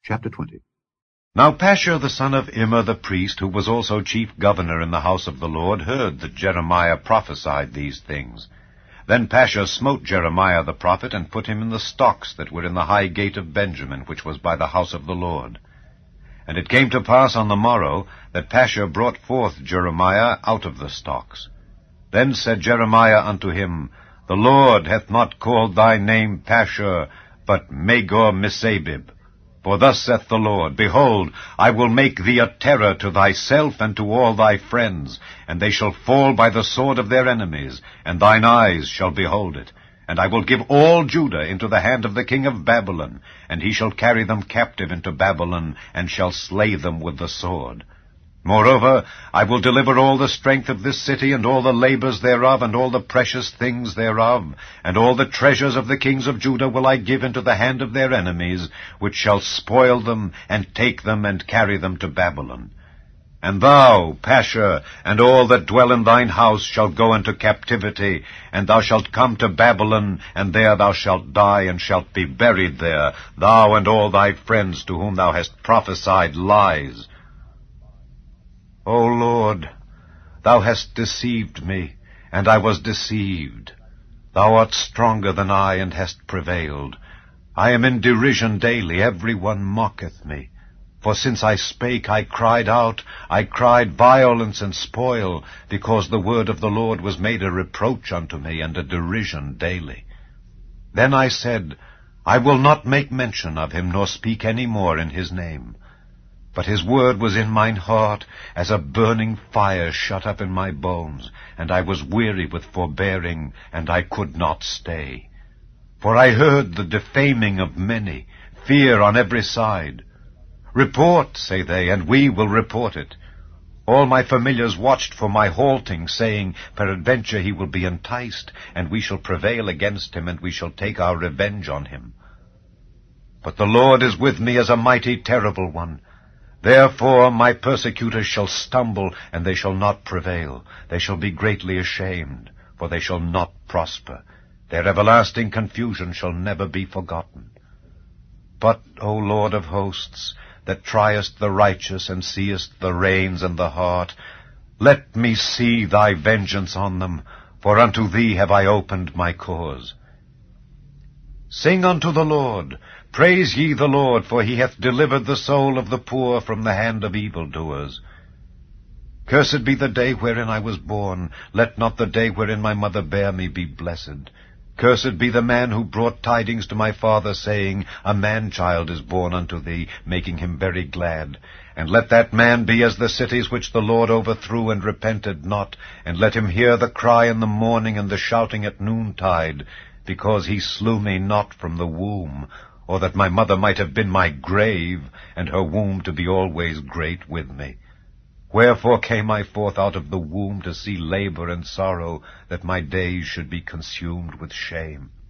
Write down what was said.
Chapter 20. Now Pashur the son of Immer the priest, who was also chief governor in the house of the Lord, heard that Jeremiah prophesied these things. Then Pashur smote Jeremiah the prophet, and put him in the stocks that were in the high gate of Benjamin, which was by the house of the Lord. And it came to pass on the morrow that Pashur brought forth Jeremiah out of the stocks. Then said Jeremiah unto him, The Lord hath not called thy name Pashur, but Magor-Missabib. For thus saith the Lord, Behold, I will make thee a terror to thyself and to all thy friends, and they shall fall by the sword of their enemies, and thine eyes shall behold it. And I will give all Judah into the hand of the king of Babylon, and he shall carry them captive into Babylon, and shall slay them with the sword. Moreover, I will deliver all the strength of this city, and all the labors thereof, and all the precious things thereof, and all the treasures of the kings of Judah will I give into the hand of their enemies, which shall spoil them, and take them, and carry them to Babylon. And thou, Pashur, and all that dwell in thine house shall go into captivity, and thou shalt come to Babylon, and there thou shalt die, and shalt be buried there, thou and all thy friends to whom thou hast prophesied lies. O Lord, thou hast deceived me, and I was deceived. Thou art stronger than I, and hast prevailed. I am in derision daily, every one mocketh me. For since I spake, I cried out, I cried violence and spoil, because the word of the Lord was made a reproach unto me, and a derision daily. Then I said, I will not make mention of him, nor speak any more in his name. But his word was in mine heart, as a burning fire shut up in my bones, and I was weary with forbearing, and I could not stay. For I heard the defaming of many, fear on every side. Report, say they, and we will report it. All my familiars watched for my halting, saying, Peradventure he will be enticed, and we shall prevail against him, and we shall take our revenge on him. But the Lord is with me as a mighty terrible one. Therefore my persecutors shall stumble, and they shall not prevail. They shall be greatly ashamed, for they shall not prosper. Their everlasting confusion shall never be forgotten. But, O Lord of hosts, that triest the righteous, and seest the reins and the heart, let me see thy vengeance on them, for unto thee have I opened my cause. Sing unto the Lord, praise ye the Lord, for he hath delivered the soul of the poor from the hand of evildoers. Cursed be the day wherein I was born, let not the day wherein my mother bare me be blessed. Cursed be the man who brought tidings to my father, saying, A man-child is born unto thee, making him very glad. And let that man be as the cities which the Lord overthrew and repented not, and let him hear the cry in the morning and the shouting at noontide, because he slew me not from the womb, or that my mother might have been my grave, and her womb to be always great with me. Wherefore came I forth out of the womb to see labor and sorrow, that my days should be consumed with shame.